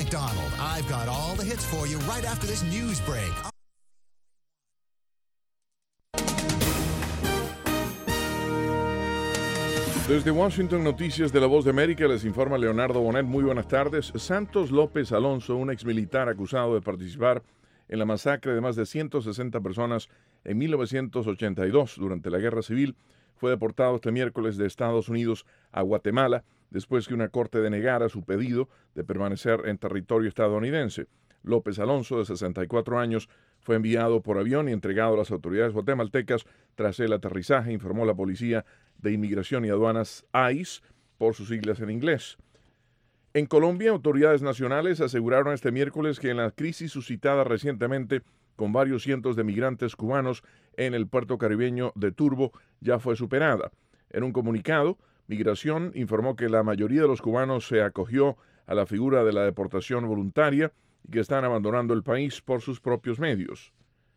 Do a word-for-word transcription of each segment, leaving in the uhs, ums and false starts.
McDonald. I've got all the hits for you right after this news break. Desde Washington, Noticias de La Voz de América, les informa Leonardo Bonet. Muy buenas tardes. Santos López Alonso, un exmilitar acusado de participar en la masacre de más de ciento sesenta personas en mil novecientos ochenta y dos durante la Guerra Civil, fue deportado este miércoles de Estados Unidos a Guatemala después que una corte denegara su pedido de permanecer en territorio estadounidense. López Alonso, de sesenta y cuatro años, fue enviado por avión y entregado a las autoridades guatemaltecas tras el aterrizaje, informó la Policía de Inmigración y Aduanas I C E, por sus siglas en inglés. En Colombia, autoridades nacionales aseguraron este miércoles que en la crisis suscitada recientemente con varios cientos de migrantes cubanos en el puerto caribeño de Turbo ya fue superada. En un comunicado, Migración informó que la mayoría de los cubanos se acogió a la figura de la deportación voluntaria y que están abandonando el país por sus propios medios.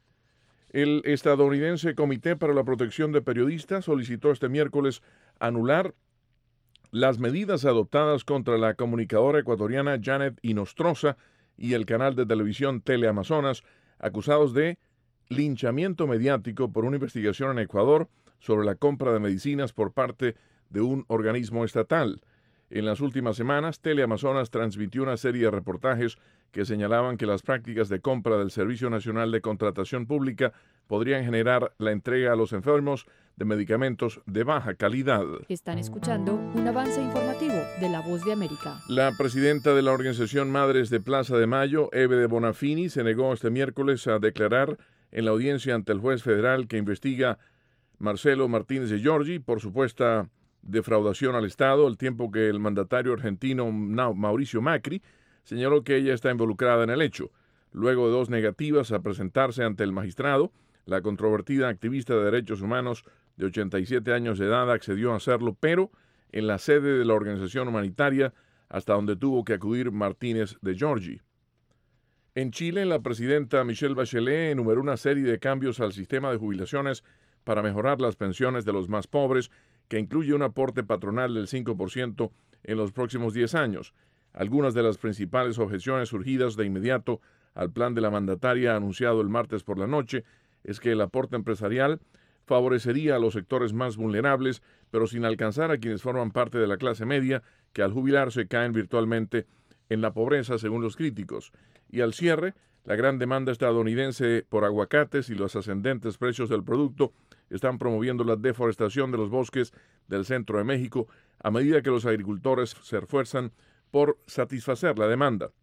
El estadounidense Comité para la Protección de Periodistas solicitó este miércoles anular las medidas adoptadas contra la comunicadora ecuatoriana Janet Inostroza y el canal de televisión Teleamazonas, acusados de linchamiento mediático por una investigación en Ecuador sobre la compra de medicinas por parte de un organismo estatal. En las últimas semanas, Teleamazonas transmitió una serie de reportajes que señalaban que las prácticas de compra del Servicio Nacional de Contratación Pública podrían generar la entrega a los enfermos de medicamentos de baja calidad. Están escuchando un avance informativo de La Voz de América. La presidenta de la organización Madres de Plaza de Mayo, Eve de Bonafini, se negó este miércoles a declarar en la audiencia ante el juez federal que investiga Marcelo Martínez de Giorgi por supuesta defraudación al Estado, al tiempo que el mandatario argentino Mauricio Macri señaló que ella está involucrada en el hecho. Luego de dos negativas a presentarse ante el magistrado, la controvertida activista de derechos humanos de ochenta y siete años de edad accedió a hacerlo, pero en la sede de la organización humanitaria, hasta donde tuvo que acudir Martínez de Giorgi. En Chile, la presidenta Michelle Bachelet enumeró una serie de cambios al sistema de jubilaciones para mejorar las pensiones de los más pobres, que incluye un aporte patronal del cinco por ciento en los próximos diez años. Algunas de las principales objeciones surgidas de inmediato al plan de la mandataria anunciado el martes por la noche es que el aporte empresarial favorecería a los sectores más vulnerables, pero sin alcanzar a quienes forman parte de la clase media, que al jubilarse caen virtualmente en la pobreza, según los críticos. Y al cierre, la gran demanda estadounidense por aguacates y los ascendentes precios del producto están promoviendo la deforestación de los bosques del centro de México a medida que los agricultores se esfuerzan por satisfacer la demanda.